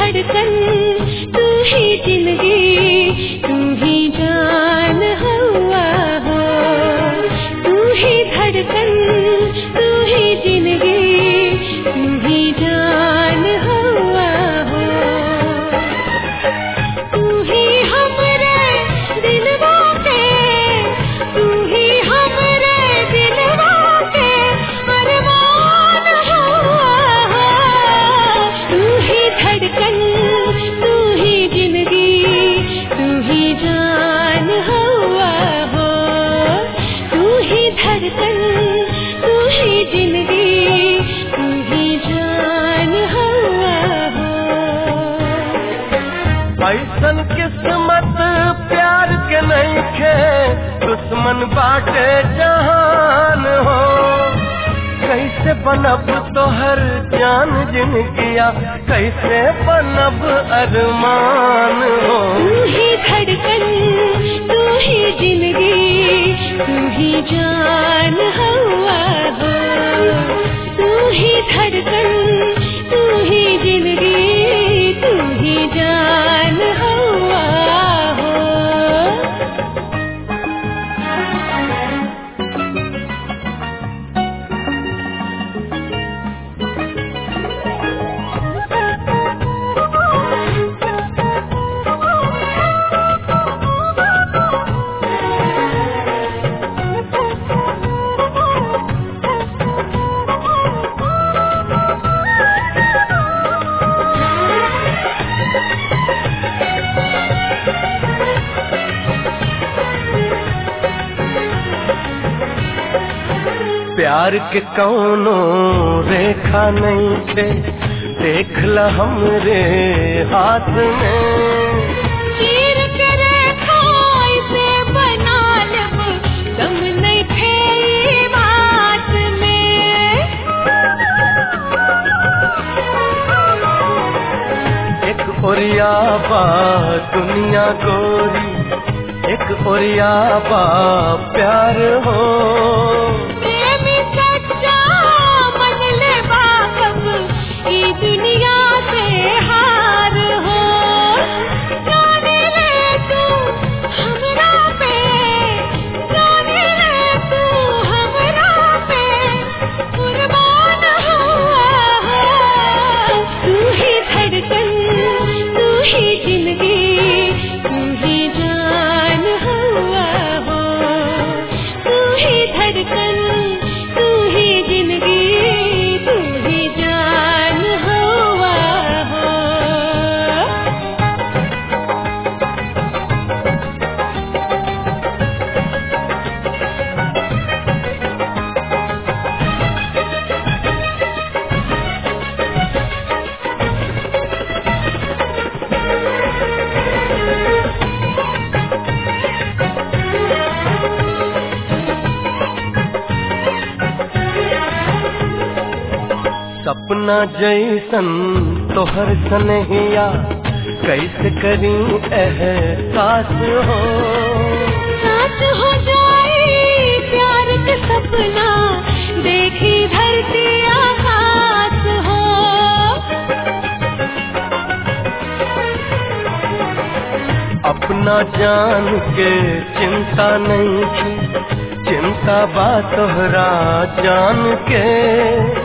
धड़कन तू ही जिंदगी तू ही जान हुआ हो। तू ही धड़कन तू ही जिंदगी तू ही जान हुआ हो। तू ही हमरे दिलवा के तू ही हमरे दिलवा के अरमान हुआ हो। तू ही धड़कन तू ही जिंदगी तू ही जान हुआ हो। तू ही धड़कन तू ही जिंदगी तू ही जान हुआ हो। ऐसन किस्मत प्यार के नहीं खे दुश्मन बाटे जहान हो। कैसे बनब तोहर जान जिनगिया कैसे बनब अरमान हो। तू ही धड़कन तू ही जिंदगी तू ही जान हुआ हो। तू ही धड़कन तू ही जिंदगी तू ही जान हुआ हो। प्यार के कौनो रेखा नहीं थे देख ला हमरे हाथ में। चीर के रेखा ऐसे बना लब दम नहीं थे ई बात में। एक ओरिया बा दुनिया गोरी एक ओरिया बा प्यार हो। प्रेमी सच्चा मन ले बाकब ई दुनिया से हार हो। जाने ले तू हमरा पे जाने ले तू हमरा पे कुर्बान हुआ हो। तू ही धड़कन तू ही जिंदगी तू ही जान हुआ हो। तू ही धड़कन तू ही जिंदगी तू ही जान हुआ हो। सपना जैसन तोहर सनहिया कैसे करी एहसास हो। साथ हो जाए प्यार का सपना देखी धरती आकाश हो। अपना जान के चिंता नहीं थी चिंता बा तोहरा जान के।